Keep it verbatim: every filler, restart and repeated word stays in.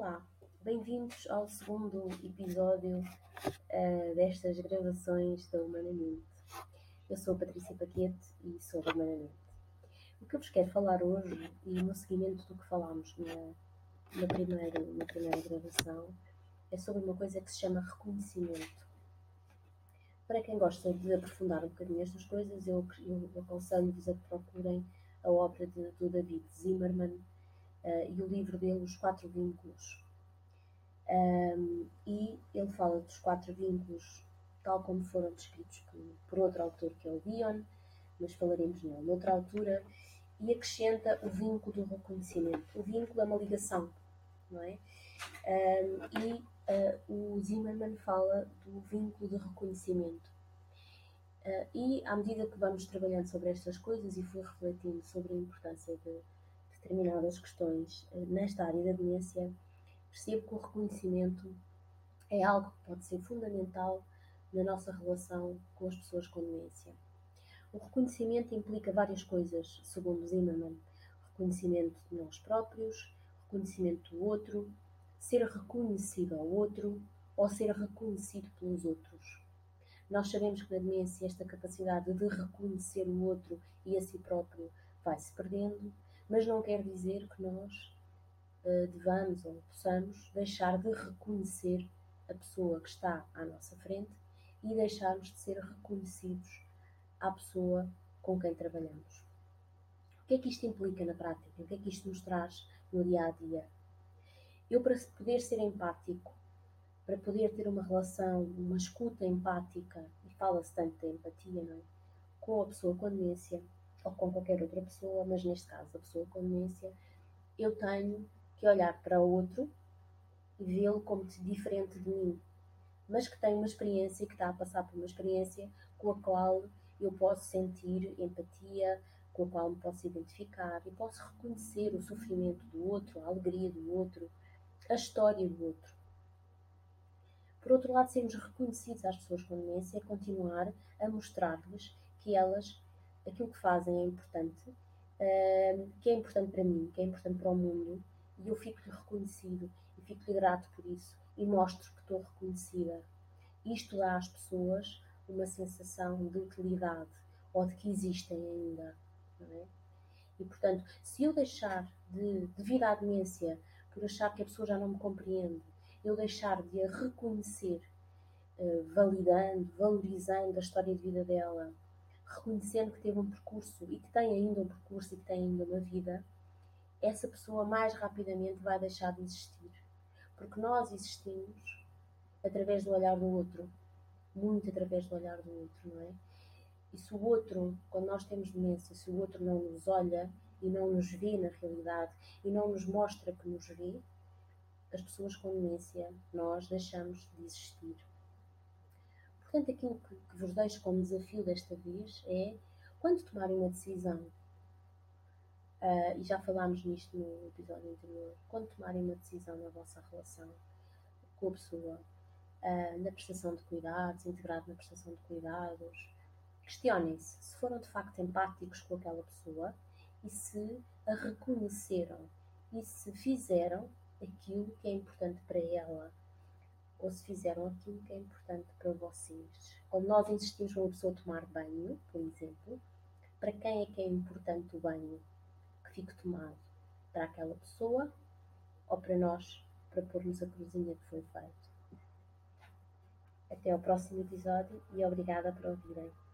Olá, bem-vindos ao segundo episódio uh, destas gravações da Humanamente. Eu sou a Patrícia Paquete e sou da Humanamente. O que eu vos quero falar hoje, e no seguimento do que falámos na, na, primeira, na primeira gravação, é sobre uma coisa que se chama reconhecimento. Para quem gosta de aprofundar um bocadinho estas coisas, eu, eu aconselho-vos a que procurem a obra de, do David Zimmerman uh, e o livro dele, Os Quatro Vínculos. Um, e ele fala dos quatro vínculos tal como foram descritos por, por outro autor, que é o Bion, mas falaremos nele noutra altura, e acrescenta o vínculo do reconhecimento. O vínculo é uma ligação, não é? Um, e uh, o Zimmerman fala do vínculo de reconhecimento. Uh, e à medida que vamos trabalhando sobre estas coisas e fui refletindo sobre a importância de determinadas questões uh, nesta área da demência, percebo que o reconhecimento é algo que pode ser fundamental na nossa relação com as pessoas com demência. O reconhecimento implica várias coisas, segundo Zimmerman. Reconhecimento de nós próprios, reconhecimento do outro, ser reconhecido ao outro ou ser reconhecido pelos outros. Nós sabemos que na demência esta capacidade de reconhecer o outro e a si próprio vai-se perdendo, mas não quer dizer que nós devamos ou possamos deixar de reconhecer a pessoa que está à nossa frente e deixarmos de ser reconhecidos à pessoa com quem trabalhamos. O que é que isto implica na prática? O que é que isto nos traz no dia a dia? Eu, para poder ser empático, para poder ter uma relação, uma escuta empática, e fala-se tanto da empatia, não é? Com a pessoa com demência, ou com qualquer outra pessoa, mas neste caso a pessoa com demência, eu tenho que olhar para o outro e vê-lo como diferente de mim, mas que tem uma experiência e que está a passar por uma experiência com a qual eu posso sentir empatia, com a qual me posso identificar e posso reconhecer o sofrimento do outro, a alegria do outro, a história do outro. Por outro lado, sermos reconhecidos às pessoas com demência é continuar a mostrar-lhes que elas, aquilo que fazem é importante, que é importante para mim, que é importante para o mundo, e eu fico-lhe reconhecido e fico-lhe grato por isso e mostro que estou reconhecida. Isto dá às pessoas uma sensação de utilidade ou de que existem ainda, não é? E, portanto, se eu deixar de, devido à demência, por achar que a pessoa já não me compreende, eu deixar de a reconhecer, uh, validando, valorizando a história de vida dela, reconhecendo que teve um percurso e que tem ainda um percurso e que tem ainda uma vida, essa pessoa mais rapidamente vai deixar de existir. Porque nós existimos através do olhar do outro, muito através do olhar do outro, não é? E se o outro, quando nós temos demência, se o outro não nos olha e não nos vê na realidade e não nos mostra que nos vê, as pessoas com demência, nós deixamos de existir. Portanto, aquilo que, que vos deixo como desafio desta vez é, quando tomarem uma decisão, uh, e já falámos nisto no episódio anterior, quando tomarem uma decisão na vossa relação com a pessoa, uh, na prestação de cuidados, integrado na prestação de cuidados, questionem-se se foram de facto empáticos com aquela pessoa e se a reconheceram e se fizeram aquilo que é importante para ela ou se fizeram aquilo que é importante para vocês. Quando nós insistimos para uma pessoa tomar banho, por exemplo, para quem é que é importante o banho que fique tomado? Para aquela pessoa ou para nós, para pormos a cruzinha que foi feito? Até ao próximo episódio e obrigada por ouvirem.